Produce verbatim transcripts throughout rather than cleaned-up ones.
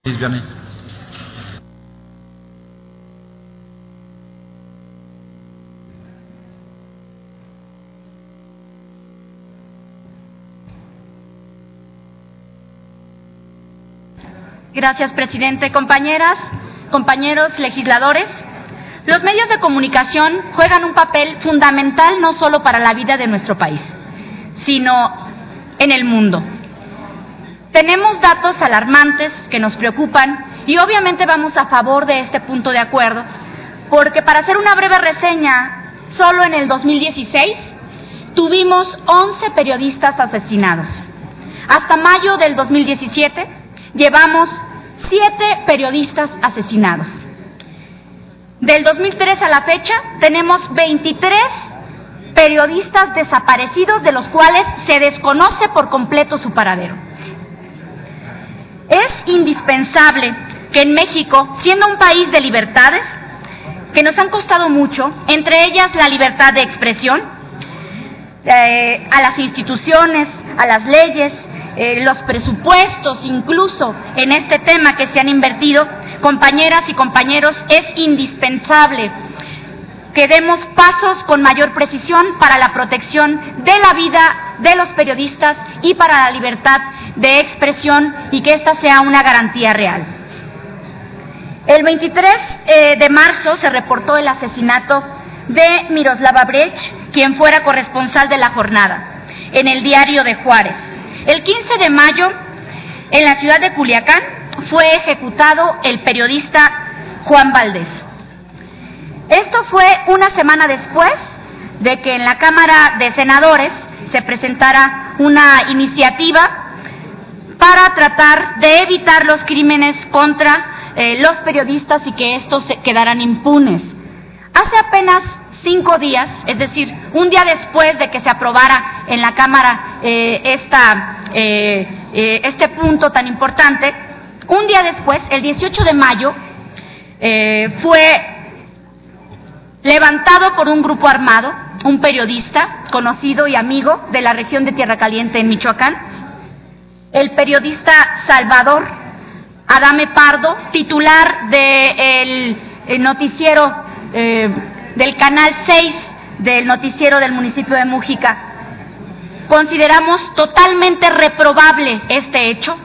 Lesbiané. Gracias, presidente. Compañeras, compañeros legisladores, los medios de comunicación juegan un papel fundamental no solo para la vida de nuestro país, sino en el mundo. Tenemos datos alarmantes que nos preocupan y obviamente vamos a favor de este punto de acuerdo, porque para hacer una breve reseña, solo en el dos mil dieciséis tuvimos once periodistas asesinados. Hasta mayo del dos mil diecisiete llevamos siete periodistas asesinados. Del dos mil tres a la fecha tenemos veintitrés periodistas desaparecidos, de los cuales se desconoce por completo su paradero. Es indispensable que en México, siendo un país de libertades, que nos han costado mucho, entre ellas la libertad de expresión, eh, a las instituciones, a las leyes, eh, los presupuestos incluso en este tema que se han invertido, compañeras y compañeros, es indispensable que demos pasos con mayor precisión para la protección de la vida de los periodistas y para la libertad de expresión, y que esta sea una garantía real. El veintitrés de marzo se reportó el asesinato de Miroslava Brecht, quien fuera corresponsal de La Jornada, en el diario de Juárez. El quince de mayo, en la ciudad de Culiacán, fue ejecutado el periodista Juan Valdez. Esto fue una semana después de que en la Cámara de Senadores se presentara una iniciativa para tratar de evitar los crímenes contra eh, los periodistas y que estos se quedaran impunes. Hace apenas cinco días, es decir, un día después de que se aprobara en la Cámara eh, esta, eh, eh, este punto tan importante, un día después, el dieciocho de mayo, eh, fue levantado por un grupo armado, un periodista conocido y amigo de la región de Tierra Caliente en Michoacán, el periodista Salvador Adame Pardo, titular del de noticiero eh, del Canal seis del noticiero del municipio de Mújica. Consideramos totalmente reprobable este hecho.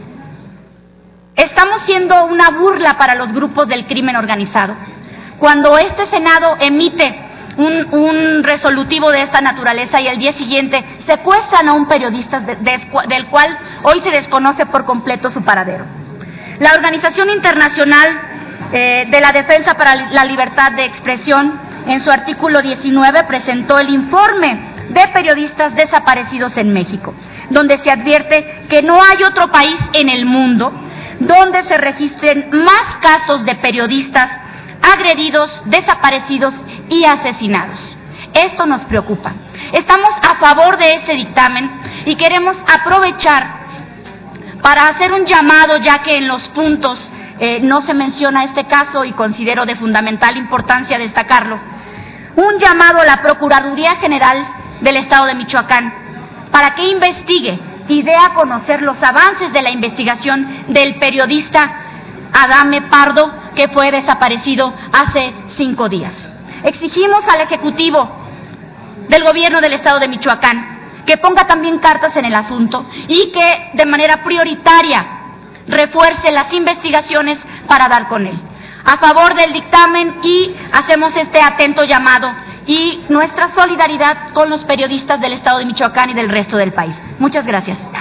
Estamos siendo una burla para los grupos del crimen organizado. Cuando este Senado emite un, un resolutivo de esta naturaleza y el día siguiente secuestran a un periodista de, de, del cual hoy se desconoce por completo su paradero. La Organización Internacional eh, de la Defensa para la Libertad de Expresión, en su artículo diecinueve, presentó el informe de periodistas desaparecidos en México, donde se advierte que no hay otro país en el mundo donde se registren más casos de periodistas agredidos, desaparecidos y asesinados. Esto nos preocupa. Estamos a favor de este dictamen y queremos aprovechar para hacer un llamado, ya que en los puntos eh, no se menciona este caso y considero de fundamental importancia destacarlo, un llamado a la Procuraduría General del Estado de Michoacán para que investigue y dé a conocer los avances de la investigación del periodista Adame Pardo, que fue desaparecido hace cinco días. Exigimos al Ejecutivo del Gobierno del Estado de Michoacán que ponga también cartas en el asunto y que de manera prioritaria refuerce las investigaciones para dar con él. A favor del dictamen, y hacemos este atento llamado y nuestra solidaridad con los periodistas del Estado de Michoacán y del resto del país. Muchas gracias.